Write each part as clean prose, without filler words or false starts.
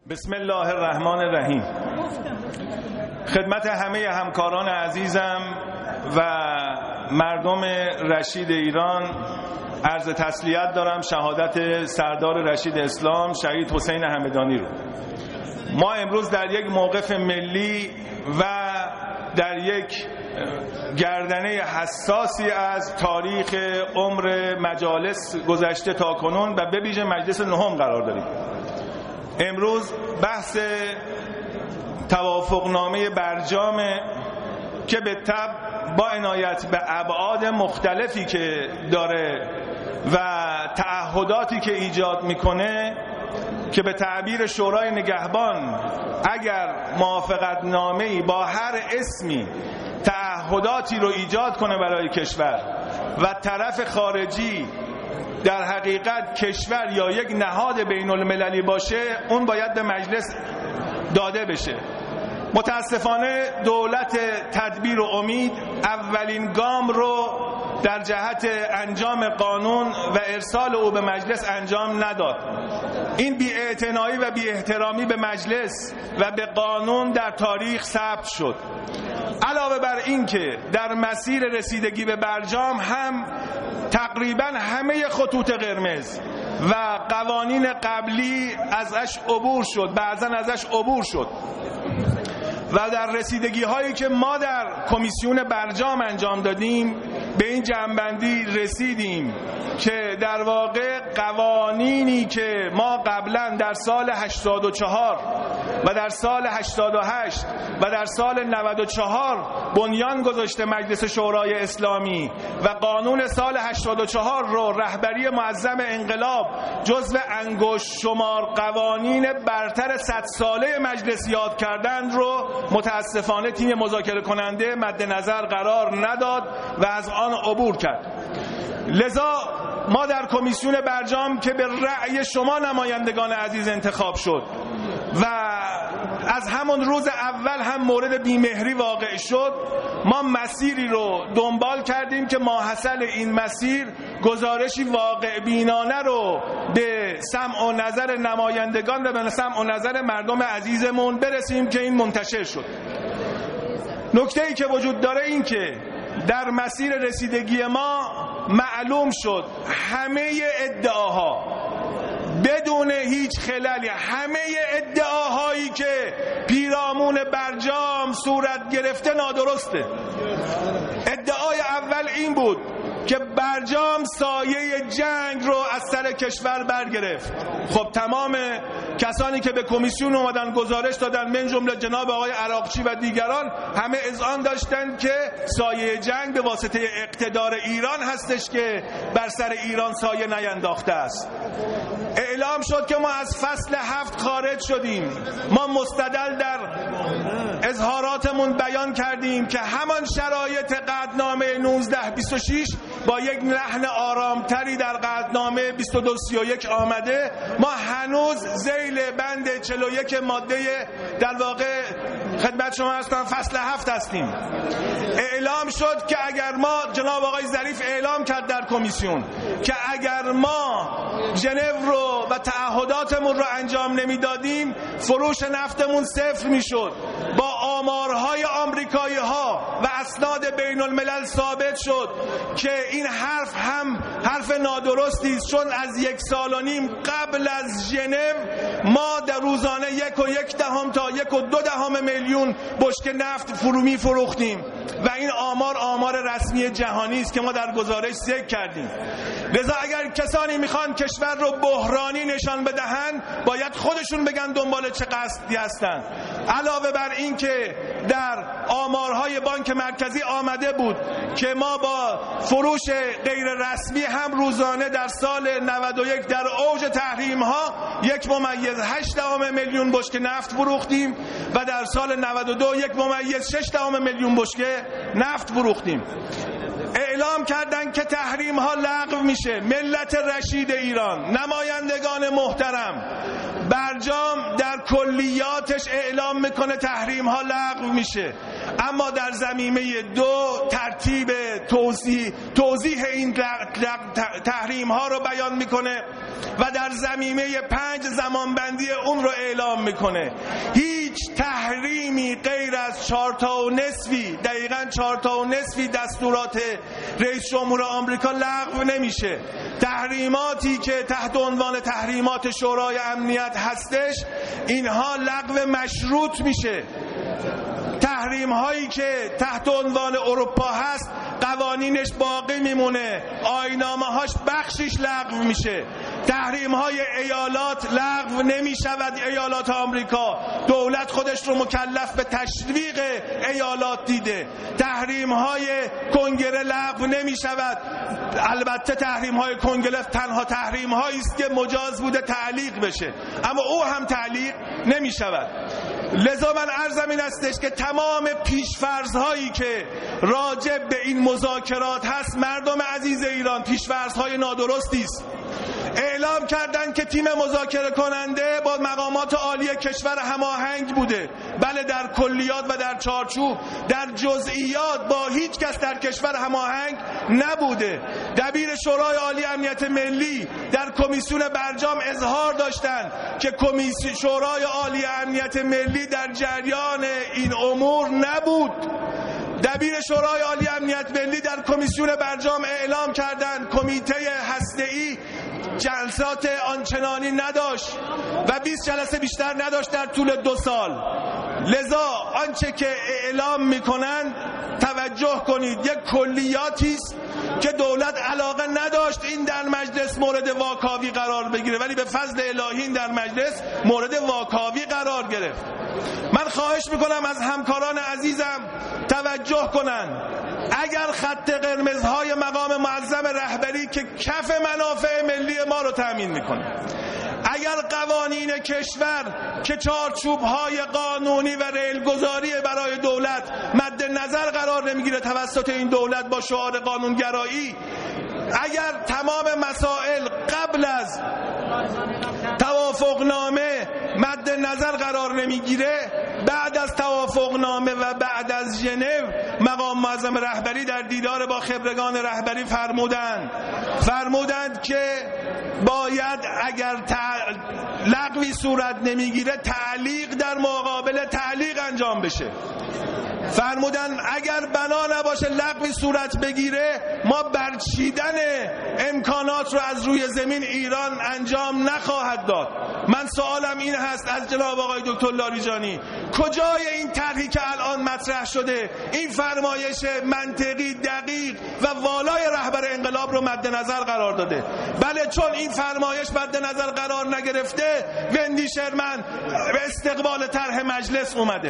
بسم الله الرحمن الرحیم. خدمت همه همکاران عزیزم و مردم رشید ایران عرض تسلیت دارم شهادت سردار رشید اسلام شهید حسین همدانی رو. ما امروز در یک موقف ملی و در یک گردنه حساسی از تاریخ عمر مجالس گذشته تا کنون و به ویژه مجلس نهم قرار داریم. امروز بحث توافقنامه برجام که به طبع با عنایت به ابعاد مختلفی که داره و تعهداتی که ایجاد میکنه که به تعبیر شورای نگهبان اگر موافقت نامه‌ای با هر اسمی تعهداتی رو ایجاد کنه برای کشور و طرف خارجی در حقیقت کشور یا یک نهاد بین المللی باشه، اون باید به مجلس داده بشه. متاسفانه دولت تدبیر و امید اولین گام رو در جهت انجام قانون و ارسال او به مجلس انجام نداد. این بی‌اعتنایی و بی‌احترامی به مجلس و به قانون در تاریخ ثبت شد. علاوه بر این که در مسیر رسیدگی به برجام هم تقریبا همه خطوط قرمز و قوانین قبلی ازش عبور شد، بعضا ازش عبور شد و در رسیدگی هایی که ما در کمیسیون برجام انجام دادیم به این جنبندی رسیدیم که در واقع قوانینی که ما قبلا در سال 84 و در سال 88 و در سال 94 بنیان گذاشته مجلس شورای اسلامی و قانون سال 84 رو رهبری معظم انقلاب جزو انگشت شمار قوانین برتر 100 ساله مجلس یاد کردند رو متاسفانه تیم مذاکره کننده مد نظر قرار نداد و از آن عبور کرد. لذا ما در کمیسیون برجام که به رأی شما نمایندگان عزیز انتخاب شد و از همون روز اول هم مورد بیمهری واقع شد، ما مسیری رو دنبال کردیم که ماحصل این مسیر گزارشی واقع بینانه رو به سمع و نظر نمایندگان و به سمع و نظر مردم عزیزمون برسیم که این منتشر شد. نکته‌ای که وجود داره این که در مسیر رسیدگی ما معلوم شد همه ادعاها بدون هیچ خلالی، همه ادعاهایی که پیرامون برجام صورت گرفته نادرسته. ادعای اول این بود که برجام سایه جنگ رو از سر کشور برگرفت. خب تمام کسانی که به کمیسیون اومدن گزارش دادن من جمله جناب آقای عراقچی و دیگران همه اذعان داشتند که سایه جنگ به واسطه اقتدار ایران هستش که بر سر ایران سایه نینداخته است. اعلام شد که ما از فصل 7 خارج شدیم. ما مستدل در اظهاراتمون بیان کردیم که همان شرایط قطعنامه 1926 با یک لحن آرامتری در قطعنامه 2231 آمده. ما هنوز ذیل بند 41 ماده در واقع خدمت شما هستم فصل 7 هستیم. اعلام شد که اگر ما جناب آقای ظریف اعلام کرد در کمیسیون که اگر ما ژنو رو و تعهداتمون رو انجام نمیدادیم فروش نفتمون صفر میشد. با آمارهای آمریکایی ها و اسناد بین الملل ثابت شد که این حرف هم حرف نادرستی است، چون از 1.5 سال قبل از ژنو ما در روزانه 1.1 تا 1.2 میلیون بشکه نفت فرومی فروختیم و این آمار رسمی جهانی است که ما در گزارش ذکر کردیم. لذا اگر کسانی میخوان کشور رو بحرانی نشان بدهن باید خودشون بگن دنبال چه قصدی هستن. علاوه بر این که در آمارهای بانک مرکزی آمده بود که ما با فروش غیر رسمی هم روزانه در سال 91 در اوج تحریم ها 1.8 میلیون بشکه نفت فروختیم و در سال 92 1.6 میلیون بشکه نفت فروختیم. اعلام کردند که تحریم ها لغو میشه. ملت رشید ایران، نمایندگان محترم، برجام در کلیات ارتش اعلام میکنه تحریم ها لغو میشه، اما در زمینه دو ترتیب توضیح این تحریم ها رو بیان میکنه و در زمینه 5 زمانبندی اون رو اعلام میکنه. هیچ تحریمی غیر از 4.5 دقیقاً 4.5 دستورات رئیس جمهور آمریکا لغو نمیشه. تحریماتی که تحت عنوان تحریمات شورای امنیت هستش اینها لغو مشروط میشه. تحریم هایی که تحت عنوان اروپا هست قوانینش باقی میمونه، آیین‌نامه هاش بخشیش لغو میشه. تحریم های ایالات لغو نمیشود. ایالات آمریکا دولت خودش رو مکلف به تشویق ایالات دیده. تحریم های کنگره لغو نمیشود. البته تحریم های کنگره تنها تحریم هایی است که مجاز بوده تعلیق بشه، اما او هم تعلیق نمیشود. لذا من عرضم این استش که تمام پیشفرض هایی که راجع به این مذاکرات هست، مردم عزیز ایران، پیشفرض های نادرستی است. اعلام کردن که تیم مذاکره کننده با مقامات عالی کشور هماهنگ بوده. بله، در کلیات و در چارچوب، در جزئیات با هیچ کس در کشور هماهنگ نبوده. دبیر شورای عالی امنیت ملی در کمیسیون برجام اظهار داشتند که شورای عالی امنیت ملی در جریان این امور نبود. دبیر شورای عالی امنیت ملی در کمیسیون برجام اعلام کردند کمیته هسته‌ای جلسات آنچنانی نداشت و 20 جلسه بیشتر نداشت در طول 2 سال. لذا آنچه که اعلام میکنن توجه کنید، یک کلیاتی است که دولت علاقه نداشت این در مجلس مورد واکاوی قرار بگیره، ولی به فضل الهی این در مجلس مورد واکاوی قرار گرفت. من خواهش میکنم از همکاران عزیزم توجه کنن. اگر خط قرمزهای مقام معظم رهبری که کف منافع ملی ما رو تامین میکنه، اگر قوانین کشور که چارچوب‌های قانونی و ریلگذاری برای دولت مد نظر قرار نمیگیره توسط این دولت با شعار قانونگرایی، اگر تمام مسائل قبل از توافقنامه مد نظر قرار نمیگیره، بعد از توافقنامه و بعد از ژنو مقام معظم رهبری در دیدار با خبرگان رهبری فرمودند که باید اگر لغوی صورت نمیگیره تعلیق در مقابل تعلیق انجام بشه. فرمودن اگر بنا نباشه لغوی صورت بگیره، ما برچیدن امکانات رو از روی زمین ایران انجام نخواهد داد. من سوالم این هست از جناب آقای دکتر لاریجانی، کجای این طرحی که الان مطرح شده این فرمایش منطقی دقیق و والای رهبر انقلاب رو مد نظر قرار داده؟ بله، چون این فرمایش مد نظر قرار نگرفته، وندی شرمن به استقبال طرح مجلس اومده.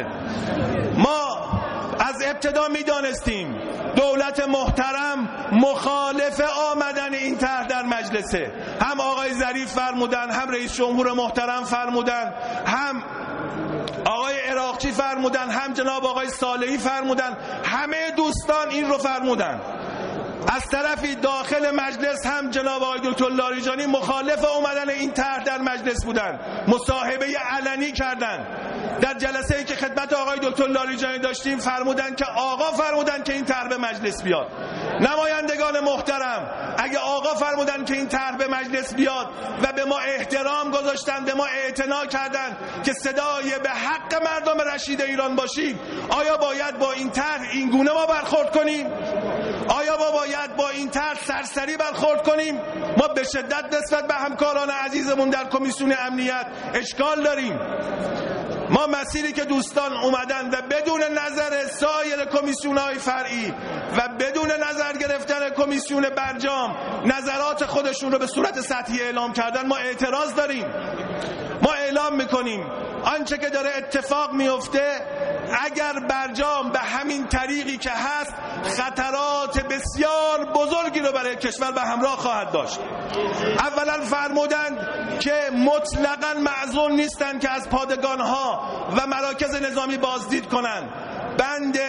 ما از ابتدا میدانستیم دولت محترم مخالف آمدن این طرح در مجلسه. هم آقای ظریف فرمودن، هم رئیس جمهور محترم فرمودن، هم آقای عراقچی فرمودن، هم جناب آقای صالحی فرمودن، همه دوستان این رو فرمودن. از طرفی داخل مجلس هم جناب آقای دکتر لاریجانی مخالف اومدن این طرح در مجلس بودن، مصاحبه علنی کردن. در جلسه‌ای که خدمت آقای دکتر لاریجانی داشتیم فرمودن که این طرح به مجلس بیاد. نمایندگان محترم، اگه آقا فرمودن که این طرح به مجلس بیاد و به ما احترام گذاشتن، به ما اعتنا کردن که صدای به حق مردم رشید ایران باشیم، آیا باید با این طرح این گونه ما برخورد کنیم؟ آیا ما باید با این طرح سرسری برخورد کنیم؟ ما به شدت نسبت به همکاران عزیزمون در کمیسیون امنیت اشکال داریم. ما مسیری که دوستان اومدن و بدون نظر سایر کمیسیون‌های فرعی و بدون نظر گرفتن کمیسیون برجام نظرات خودشون رو به صورت سطحی اعلام کردن، ما اعتراض داریم. ما اعلام میکنیم آنچه که داره اتفاق میفته، اگر برجام به همین طریقی که هست خطرات بسیار بزرگی رو برای کشور به همراه خواهد داشت. اولا فرمودند که مطلقاً معذور نیستند که از پادگان‌ها و مراکز نظامی بازدید کنند. بند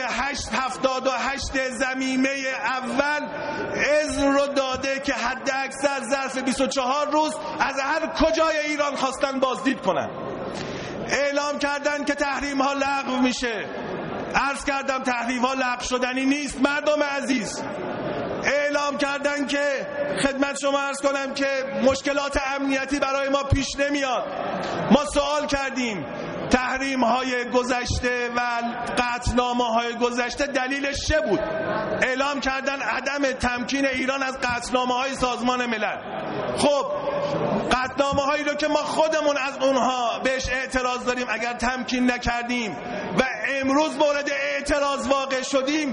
878 ضمیمه اول اذن رو داده که حد اکثر ظرف 24 روز از هر کجای ایران خواستن بازدید کنند. اعلام اعلام کردن که تحریم ها لغو میشه. عرض کردم تحریم ها لغو شدنی نیست مردم عزیز. اعلام کردن که خدمت شما عرض کنم که مشکلات امنیتی برای ما پیش نمیاد. ما سوال کردیم تحریم های گذشته و قطعنامه های گذشته دلیلش چه بود؟ اعلام کردن عدم تمکین ایران از قطعنامه های سازمان ملل. خب قطعنامه هایی رو که ما خودمون از اونها بهش اعتراض داریم اگر تمکین نکردیم و امروز مورد اعتراض واقع شدیم،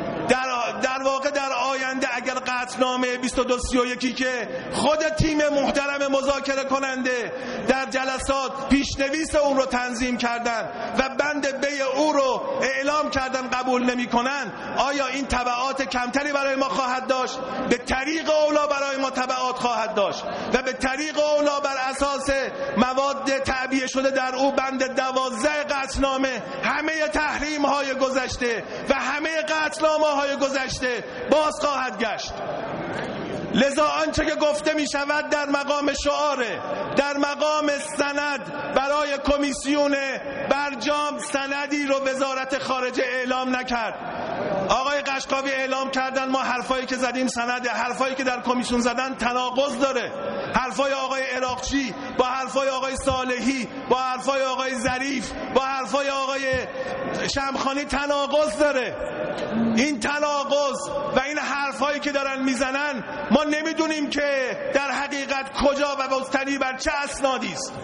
در واقع در آینده اگر قطعنامه 2231 که خود تیم محترم مذاکره کننده در جلسات پیشنویس اون رو تنظیم کردن و بند بی او رو اعلام کردن قبول نمی کنن، آیا این تبعات کمتری برای ما خواهد داشت؟ به طریق اولا برای ما تبعات خواهد داشت و به طریق اولا بر اساس مواد تعبیه شده در او بند 12 قطعنامه همه تحریم های گذشته و همه قطعنامه های گذشته باز خواهد گشت. لذا آنچه که گفته می شود در مقام شعاره، در مقام سند برای کمیسیون برجام سندی رو وزارت خارجه اعلام نکرد. آقای قشقاوی اعلام کردن ما حرفایی که زدیم سنده، حرفایی که در کمیسیون زدن تناقض داره. حرفای آقای عراقچی با حرفای آقای صالحی با حرفای آقای ظریف با حرفای آقای شمخانی تناقض داره. این تناقض و این حرفایی که دارن میزنن ما نمیدونیم که در حقیقت کجا و مستند بر چه اسنادی است.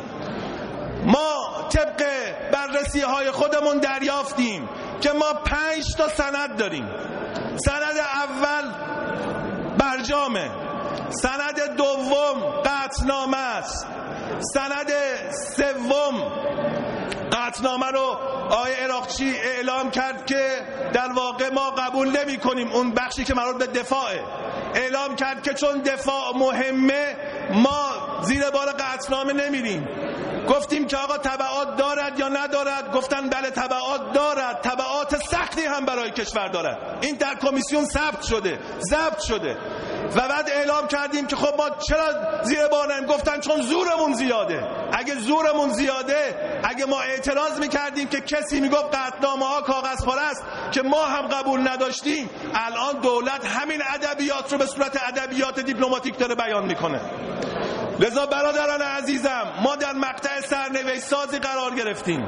ما طبق بررسی های خودمون دریافتیم که ما 5 تا سند داریم. سند اول برجامه، سند دوم قطعنامه است، سند سوم قطعنامه رو آقای عراقچی اعلام کرد که در واقع ما قبول نمی کنیم، اون بخشی که مربوط به دفاعه. اعلام کرد که چون دفاع مهمه ما زیر بار قطعنامه نمیریم. گفتیم که آقا تبعات دارد یا ندارد؟ گفتن بله تبعات دارد، تبعات سختی هم برای کشور دارد. این در کمیسیون ثبت شده، ضبط شده. و بعد اعلام کردیم که خب ما چرا زیر بار نمیریم؟ گفتن چون زورمون زیاده. اگه زورمون زیاده، اگه ما اعتراض میکردیم که کسی میگفت قطعنامه ها کاغذ پاره است که ما هم قبول نداشتیم، الان دولت همین ادبیات رو به صورت ادبیات دیپلماتیک داره بیان میکنه. لذا برادران عزیزم ما در مقطع سرنوشت سازی قرار گرفتیم.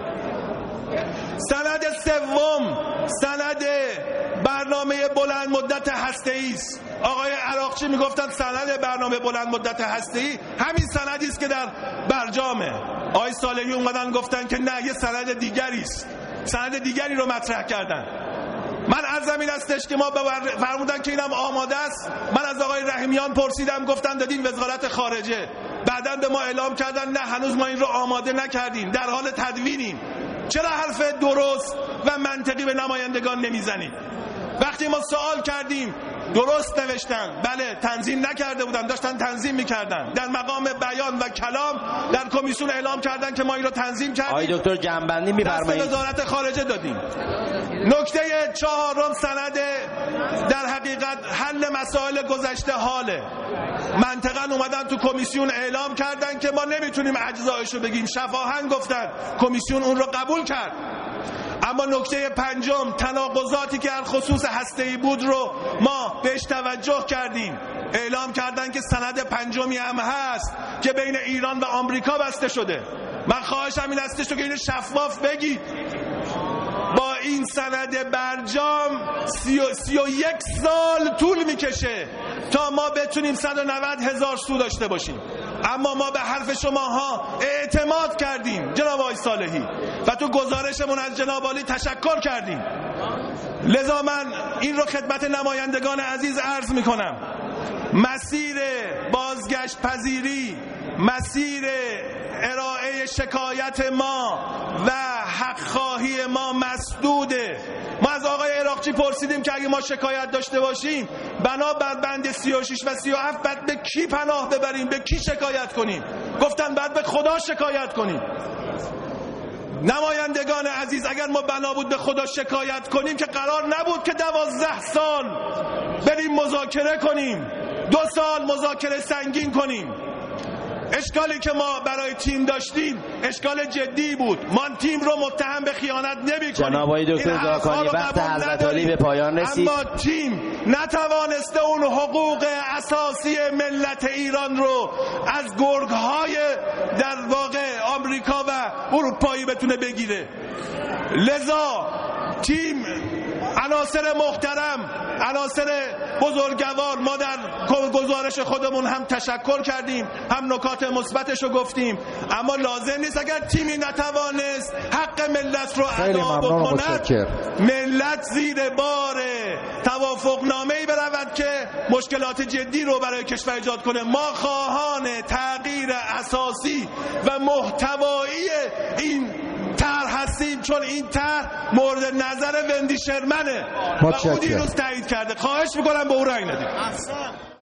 سند سوم سند برنامه بلند مدت هسته‌ای است. آقای عراقچی میگفتن سند برنامه بلند مدت هسته‌ای همین سندی است که در برجامه. آقای صالحی اومدن گفتن که نه، یه سند دیگری است. سند دیگری رو مطرح کردن. من عرضم این استش که ما فرمودن که اینم آماده است. من از آقای رحیمیان پرسیدم، گفتن دادیم وزارت خارجه. بعداً به ما اعلام کردن نه، هنوز ما این رو آماده نکردیم، در حال تدوینیم. چرا حرف درست و منطقی به نمایندگان نمیزنید؟ وقتی ما سوال کردیم درست نوشتن، بله تنظیم نکرده بودن، داشتن تنظیم میکردن. در مقام بیان و کلام در کمیسیون اعلام کردن که ما این رو تنظیم کردیم. آقای دکتر جنبندی می‌فرمایید. دست وزارت خارجه دادیم. نکته چهارم سند در حقیقت حل مسائل گذشته حاله. منطقاً اومدن تو کمیسیون اعلام کردن که ما نمیتونیم اجزایشو بگیم، شفاهن گفتن. کمیسیون اون رو قبول کرد. اما نکته پنجم تناقضاتی که در خصوص هسته‌ای بود رو ما بهش توجه کردیم. اعلام کردن که سند پنجمی هم هست که بین ایران و آمریکا بسته شده. من خواهشم این هستش که اینو شفاف بگید. با این سند برجام 31 سال طول میکشه تا ما بتونیم 190,000 سو داشته باشیم. اما ما به حرف شماها اعتماد کردیم جناب آقای صالحی و تو گزارشمون از جناب عالی تشکر کردیم. لذا من این رو خدمت نمایندگان عزیز عرض میکنم. مسیر بازگشت پذیری، مسیر ارائه شکایت ما و حق خواهی ما مسدوده. ما از آقای عراقچی پرسیدیم که اگه ما شکایت داشته باشیم بنا بر بند 36 و 37 بعد به کی پناه ببریم، به کی شکایت کنیم؟ گفتن بعد به خدا شکایت کنیم. نمایندگان عزیز اگر ما بنا بود به خدا شکایت کنیم که قرار نبود که 12 سال بریم مذاکره کنیم، 2 سال مذاکره سنگین کنیم. اشکالی که ما برای تیم داشتیم اشکال جدی بود. ما تیم رو متهم به خیانت نمی‌کنیم. جناب آقای دکتر زاکانی وقت حضرت عالی به پایان رسید. اما تیم نتوانسته اون حقوق اساسی ملت ایران رو از گرگ‌های در واقع آمریکا و اروپایی بتونه بگیره. لذا تیم، عناصر محترم، عناصر بزرگوار، ما در گزارش خودمون هم تشکر کردیم، هم نکات مثبتش رو گفتیم، اما لازم نیست اگر تیمی نتوانست حق ملت رو ادا بکند ملت زیر بار توافقنامه‌ای برود که مشکلات جدی رو برای کشور ایجاد کنه. ما خواهان تغییر اساسی و محتوایی این طرح هستیم، چون این طرح مورد نظر وندی شرمنه و او دیروز تایید کرده. خواهش میکنم به او رأی ندید.